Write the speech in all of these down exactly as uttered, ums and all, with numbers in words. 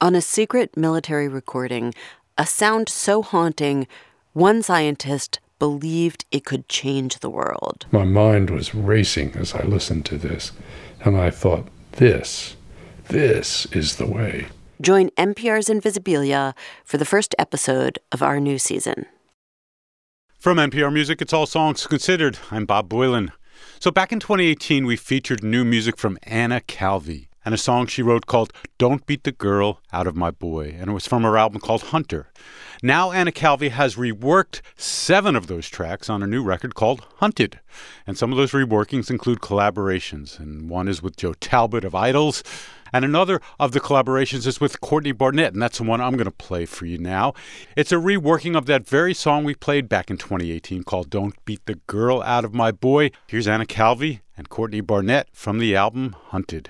On a secret military recording, a sound so haunting, one scientist believed it could change the world. My mind was racing as I listened to this, and I thought, this, this is the way. Join N P R's Invisibilia for the first episode of our new season. From N P R Music, it's All Songs Considered. I'm Bob Boylan. So back in twenty eighteen, we featured new music from Anna Calvi and a song she wrote called Don't Beat the Girl Out of My Boy, and it was from her album called Hunter. Now Anna Calvi has reworked seven of those tracks on a new record called Hunted. And some of those reworkings include collaborations, and one is with Joe Talbot of Idols, and another of the collaborations is with Courtney Barnett, and that's the one I'm going to play for you now. It's a reworking of that very song we played back in twenty eighteen called Don't Beat the Girl Out of My Boy. Here's Anna Calvi and Courtney Barnett from the album Hunted.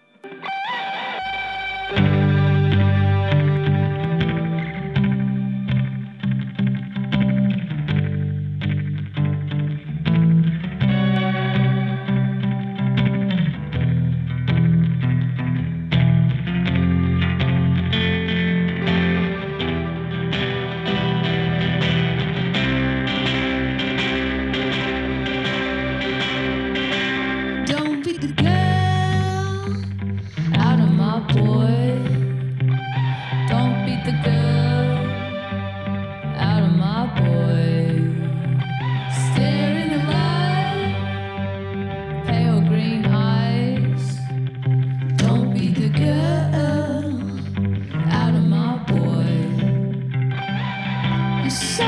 Don't beat the girl out of my boy. Don't beat the girl out of my boy. Stare in the light, pale green eyes. Don't beat the girl out of my boy. You're so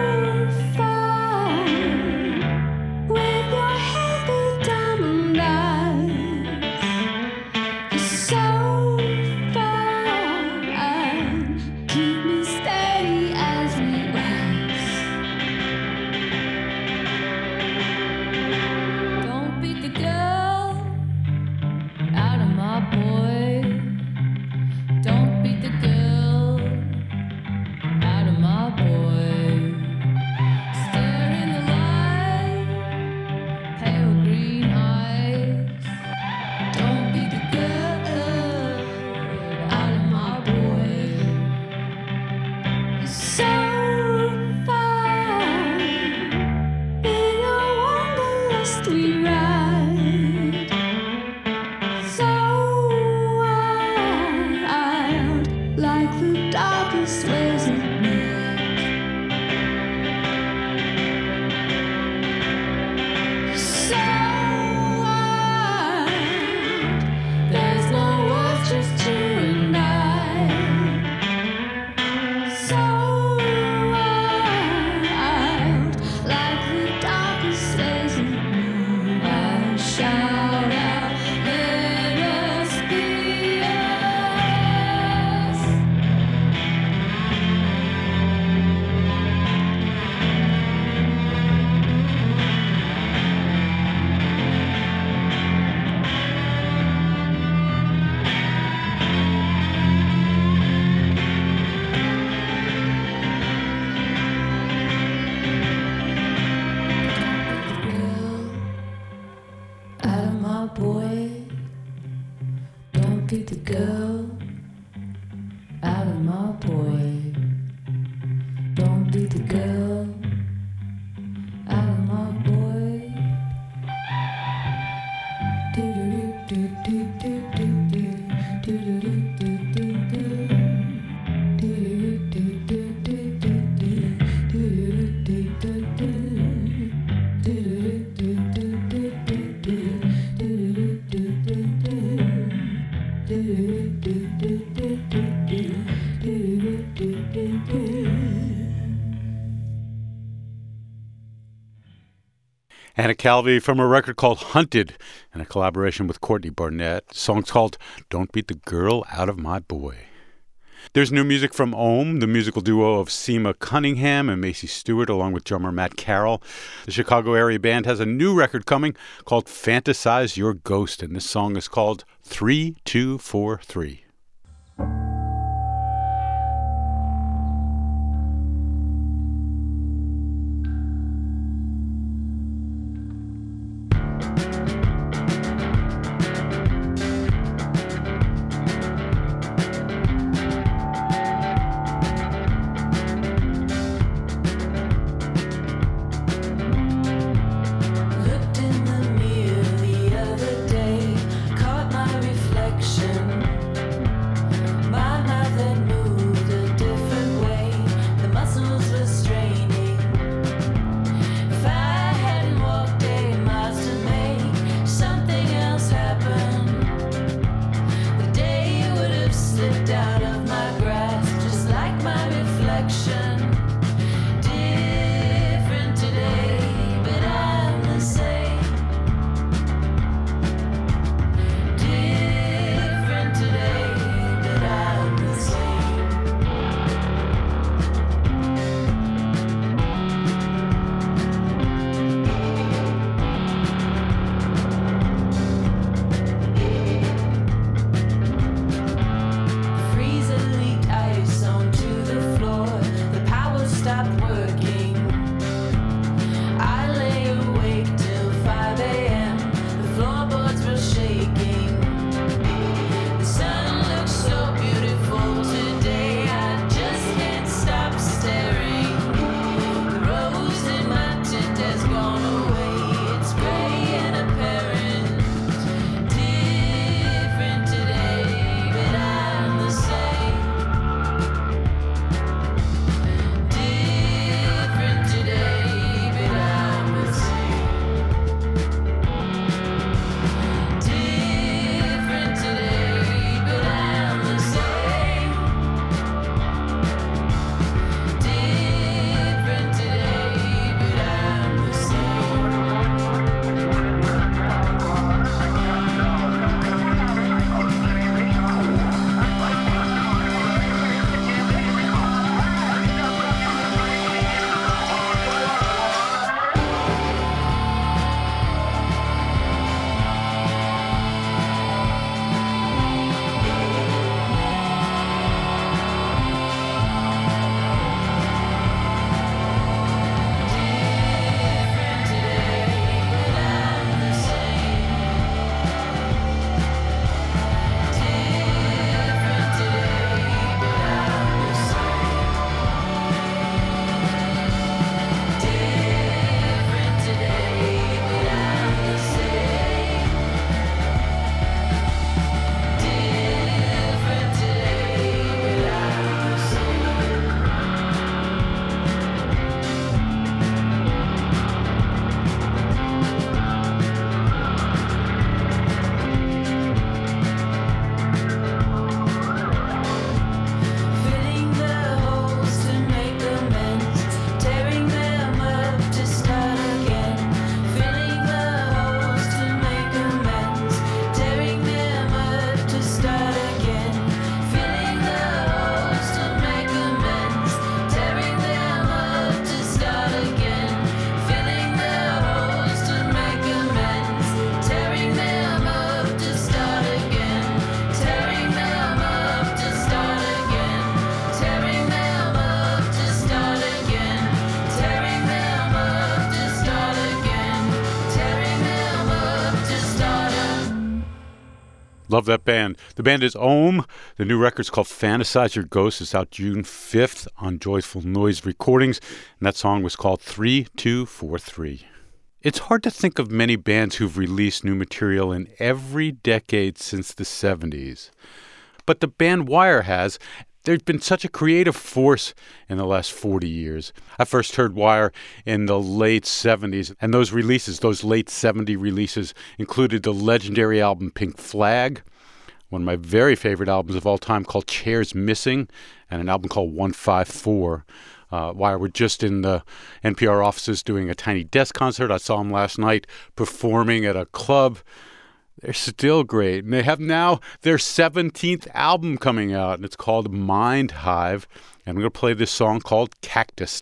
fine with your heavy diamond eyes. You're so fine. Keep me steady as we rise. Don't beat the girl out of my boy. Don't beat the girl out of my boy. Stare in the light, pale green eyes. Don't beat the girl out of my boy. You're so fine in a wanderlust we ride. So wild, like the darkest waves of night. So wild, there's no words, just you and I. So wild, like the darkest waves of night. I shout out, let us be us. Out of my boy. Don't beat the girl out of my boy. Don't beat the girl out of my boy. Anna Calvi from a record called Hunted and a collaboration with Courtney Barnett. The song's called Don't Beat the Girl Out of My Boy. There's new music from Ohm, the musical duo of Seema Cunningham and Macy Stewart, along with drummer Matt Carroll. The Chicago area band has a new record coming called Fantasize Your Ghost, and this song is called three two four three. Love that band. The band is Ohm. The new record's called Fantasize Your Ghost. It's out June fifth on Joyful Noise Recordings, and that song was called three two four three. It's hard to think of many bands who've released new material in every decade since the seventies. But the band Wire has. There's been such a creative force in the last forty years. I first heard Wire in the late seventies, and those releases, those late seventies releases, included the legendary album Pink Flag, one of my very favorite albums of all time called Chairs Missing, and an album called one five four. Uh, Wire were just in the N P R offices doing a Tiny Desk concert. I saw them last night performing at a club. They're still great. And they have now their seventeenth album coming out, and it's called Mind Hive. And I'm going to play this song called Cactus.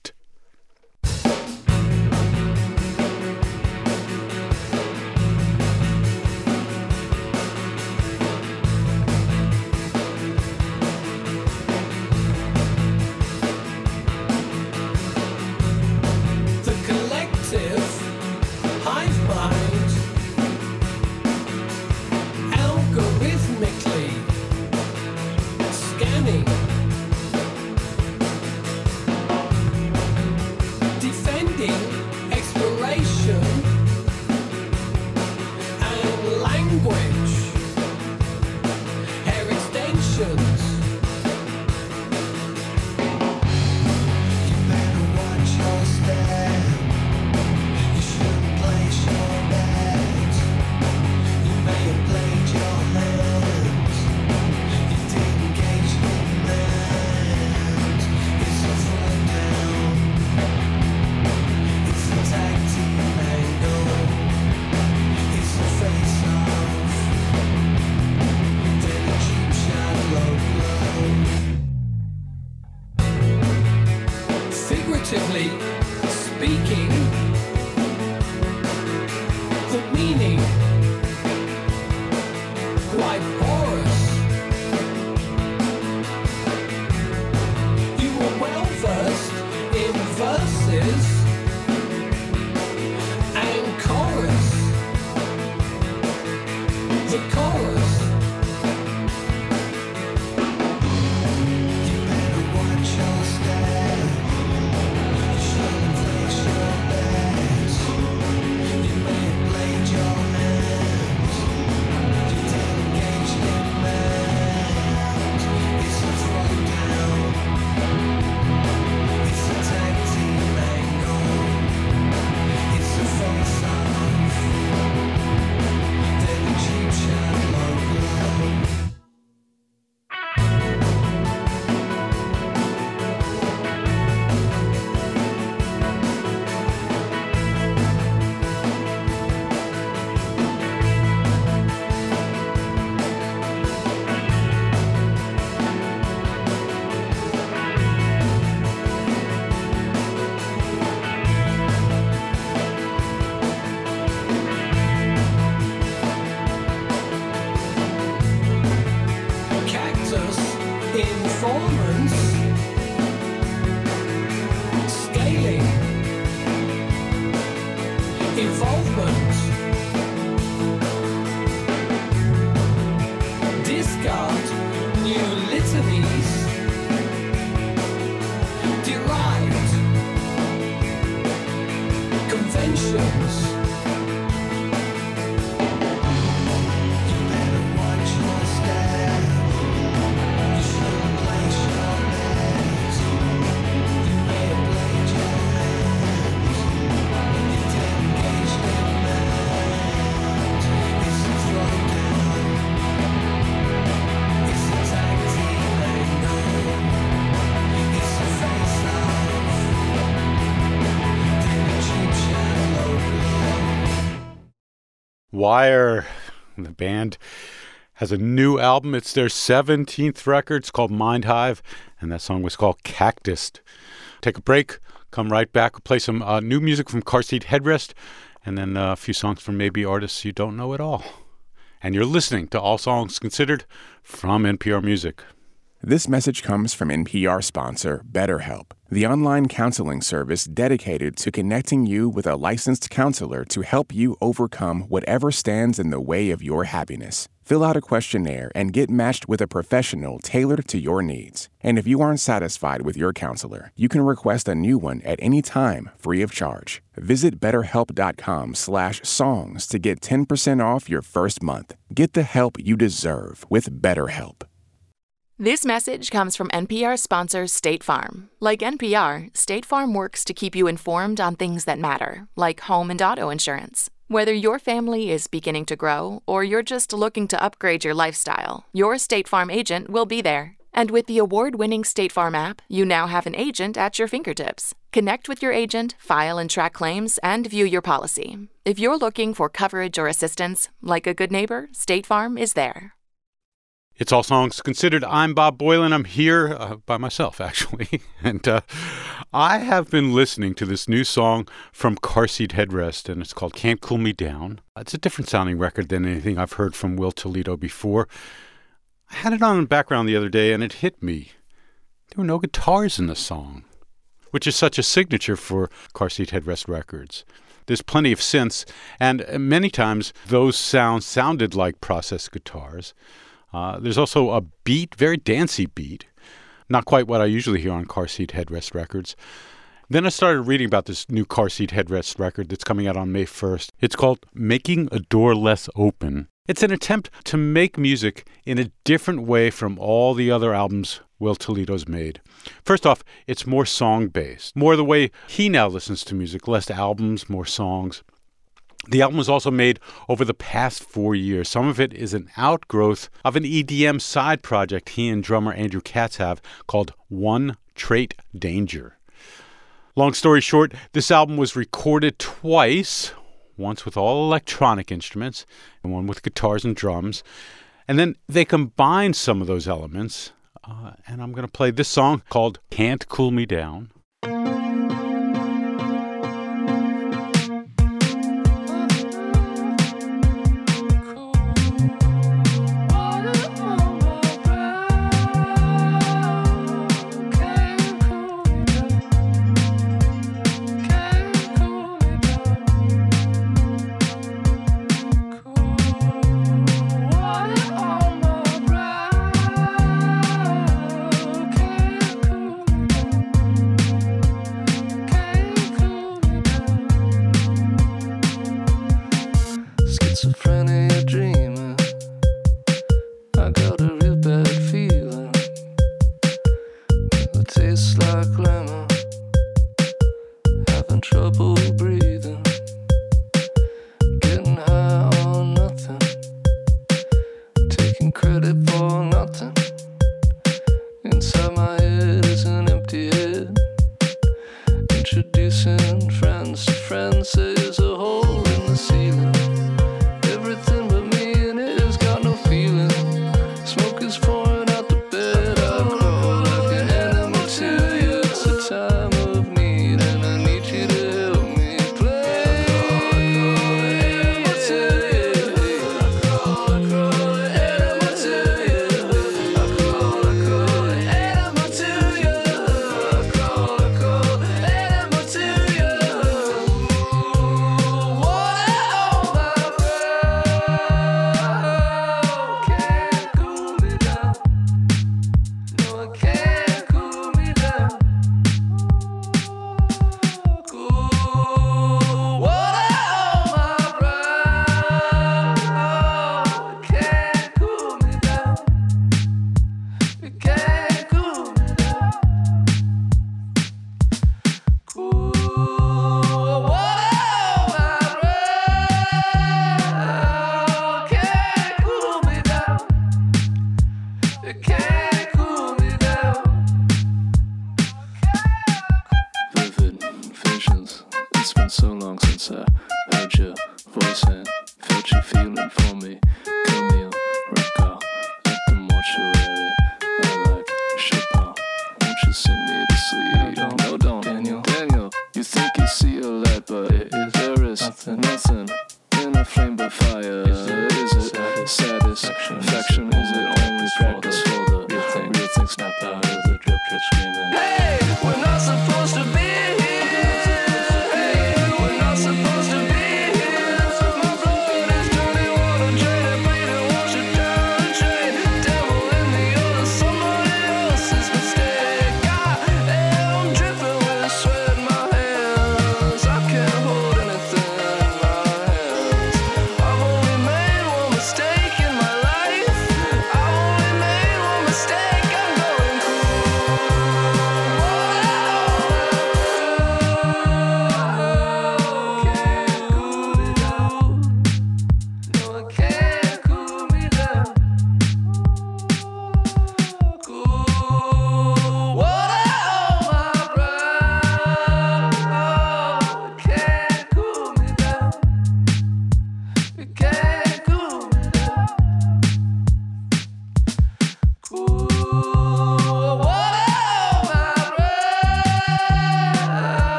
Wire, the band, has a new album. It's their seventeenth record. It's called Mind Hive, and that song was called Cactus. Take a break, come right back. We'll play some uh, new music from Car Seat Headrest, and then uh, a few songs from maybe artists you don't know at all. And you're listening to All Songs Considered from N P R Music. This message comes from N P R sponsor BetterHelp, the online counseling service dedicated to connecting you with a licensed counselor to help you overcome whatever stands in the way of your happiness. Fill out a questionnaire and get matched with a professional tailored to your needs. And if you aren't satisfied with your counselor, you can request a new one at any time, free of charge. Visit betterhelp.com slash songs to get ten percent off your first month. Get the help you deserve with BetterHelp. This message comes from N P R sponsor State Farm. Like N P R, State Farm works to keep you informed on things that matter, like home and auto insurance. Whether your family is beginning to grow or you're just looking to upgrade your lifestyle, your State Farm agent will be there. And with the award-winning State Farm app, you now have an agent at your fingertips. Connect with your agent, file and track claims, and view your policy. If you're looking for coverage or assistance, like a good neighbor, State Farm is there. It's All Songs Considered. I'm Bob Boilen. I'm here uh, by myself, actually. and uh, I have been listening to this new song from Car Seat Headrest, and it's called Can't Cool Me Down. It's a different sounding record than anything I've heard from Will Toledo before. I had it on in the background the other day, and it hit me. There were no guitars in the song, which is such a signature for Car Seat Headrest records. There's plenty of synths, and many times those sounds sounded like processed guitars. Uh, there's also a beat, very dancey beat, not quite what I usually hear on Car Seat Headrest records. Then I started reading about this new Car Seat Headrest record that's coming out on May first. It's called Making a Door Less Open. It's an attempt to make music in a different way from all the other albums Will Toledo's made. First off, it's more song-based, more the way he now listens to music, less albums, more songs. The album was also made over the past four years. Some of it is an outgrowth of an E D M side project he and drummer Andrew Katz have called One Trait Danger. Long story short, this album was recorded twice, once with all electronic instruments and one with guitars and drums. And then they combined some of those elements, uh, and I'm going to play this song called Can't Cool Me Down.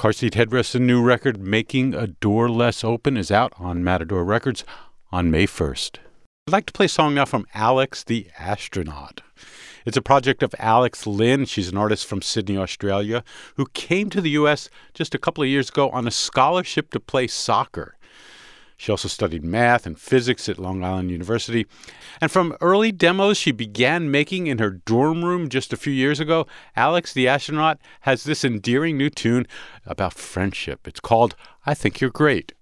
Car Seat Headrest's new record, Making a Door Less Open, is out on Matador Records on May first. I'd like to play a song now from Alex the Astronaut. It's a project of Alex Lynn. She's an artist from Sydney, Australia, who came to the U S just a couple of years ago on a scholarship to play soccer. She also studied math and physics at Long Island University. And from early demos she began making in her dorm room just a few years ago, Alex the Astronaut has this endearing new tune about friendship. It's called I Think You're Great.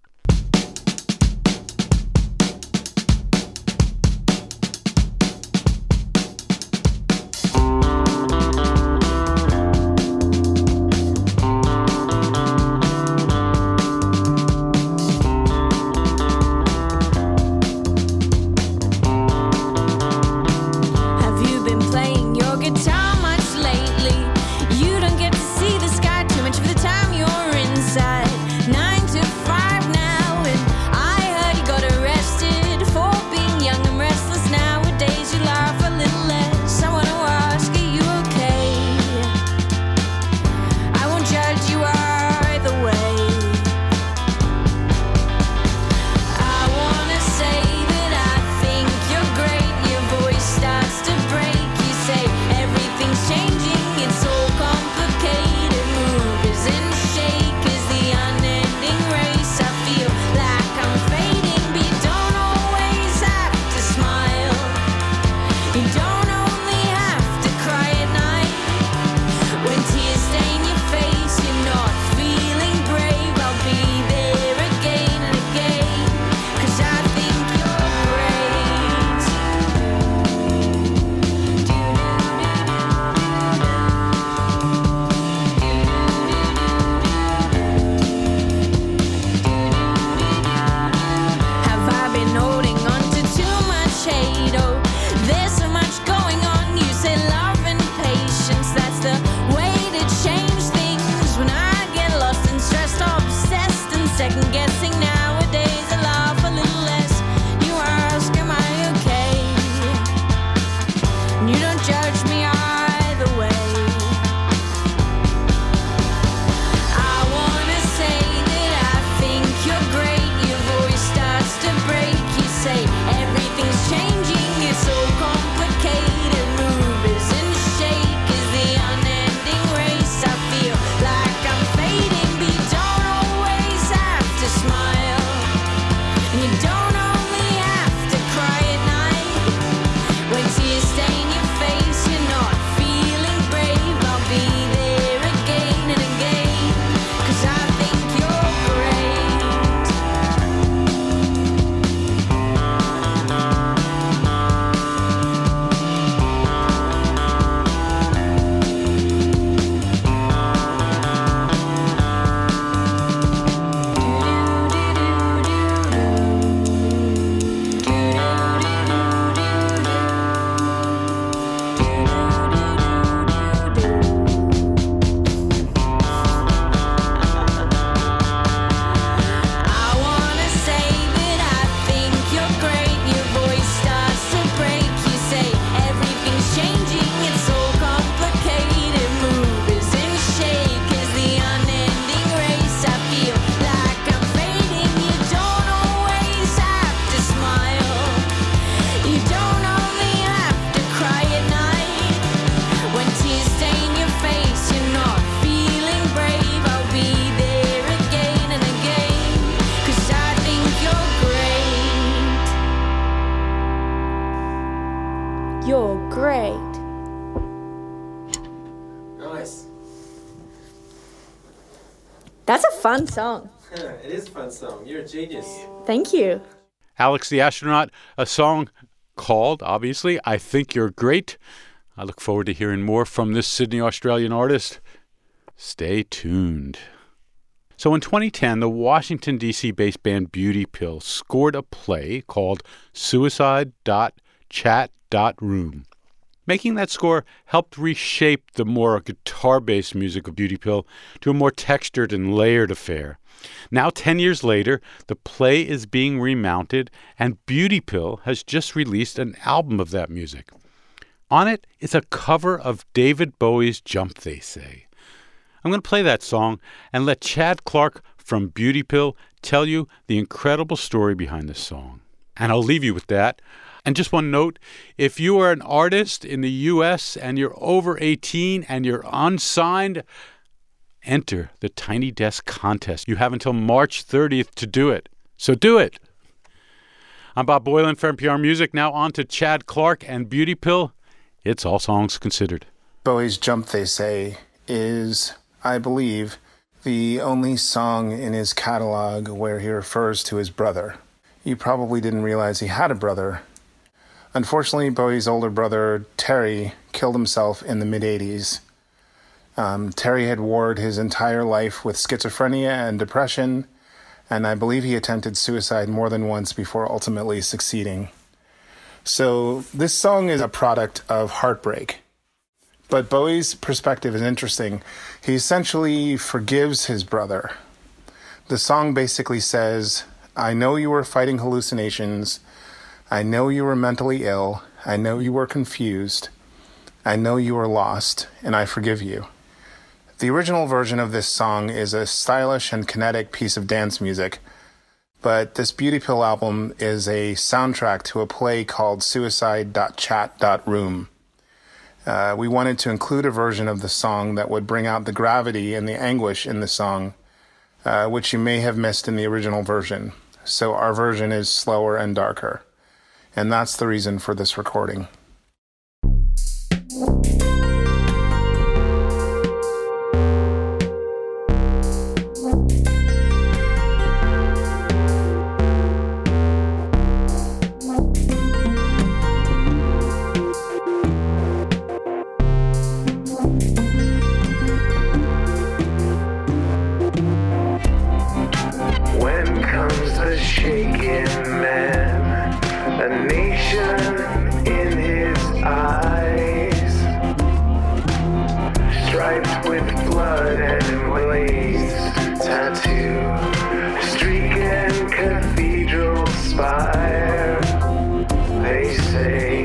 You're great. Nice. That's a fun song. It is a fun song. You're a genius. Thank you. Alex the Astronaut, a song called, obviously, I Think You're Great. I look forward to hearing more from this Sydney, Australian artist. Stay tuned. So in twenty ten, the Washington, D C-based band Beauty Pill scored a play called Suicide dot Chat dot Room. Making that score helped reshape the more guitar-based music of Beauty Pill to a more textured and layered affair. Now, ten years later, the play is being remounted, and Beauty Pill has just released an album of that music. On it is a cover of David Bowie's Jump, They Say. I'm going to play that song and let Chad Clark from Beauty Pill tell you the incredible story behind this song. And I'll leave you with that. And just one note, if you are an artist in the U S and you're over eighteen and you're unsigned, enter the Tiny Desk contest. You have until March thirtieth to do it. So do it. I'm Bob Boilen for N P R Music. Now on to Chad Clark and Beauty Pill. It's All Songs Considered. Bowie's Jump, They Say, is, I believe, the only song in his catalog where he refers to his brother. You probably didn't realize he had a brother. Unfortunately, Bowie's older brother, Terry, killed himself in the mid-eighties. Um, Terry had warred his entire life with schizophrenia and depression, and I believe he attempted suicide more than once before ultimately succeeding. So this song is a product of heartbreak. But Bowie's perspective is interesting. He essentially forgives his brother. The song basically says, I know you were fighting hallucinations. I know you were mentally ill. I know you were confused. I know you were lost, and I forgive you. The original version of this song is a stylish and kinetic piece of dance music, but this Beauty Pill album is a soundtrack to a play called suicide dot chat dot room. Uh, we wanted to include a version of the song that would bring out the gravity and the anguish in the song, uh, which you may have missed in the original version. So our version is slower and darker. And that's the reason for this recording. When comes the shaking man, a nation in his eyes, striped with blood and blades, tattoo, streaking cathedral spire. They say,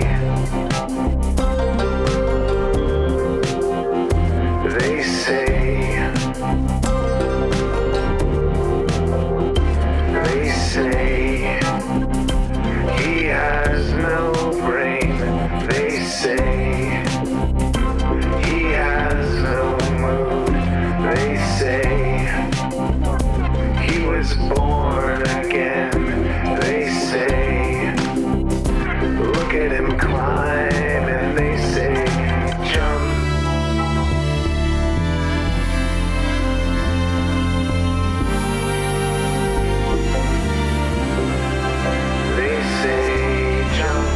they say, they say he has no brain. They say he has no mood. They say he was born again. They say look at him climb, and they say jump. They say jump.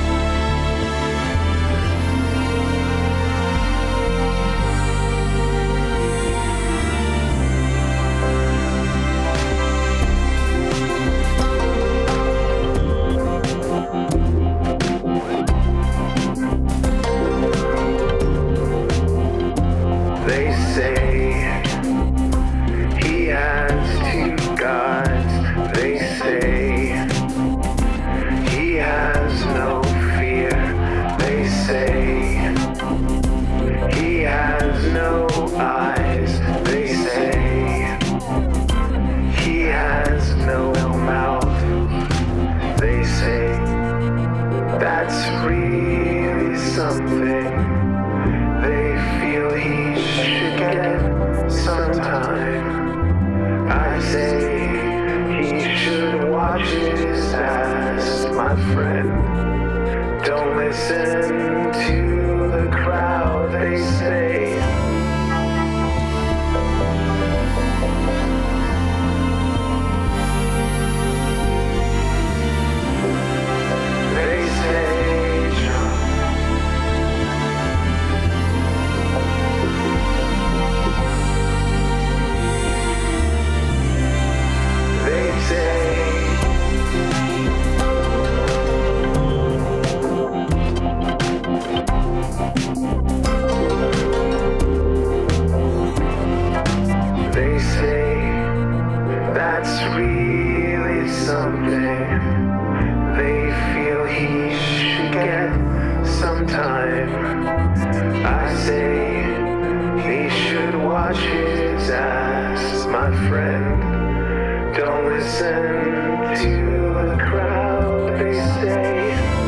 They say he has two gods. They say he has no fear. They say he has no eyes. They say he has no mouth. They say that's really something. They feel he should get sometime. I say he should watch his ass, my friend. Don't listen to the crowd, they say. They say jump. They say they say that's really something. They feel he should get sometime. I say he should watch listen to the crowd, they say.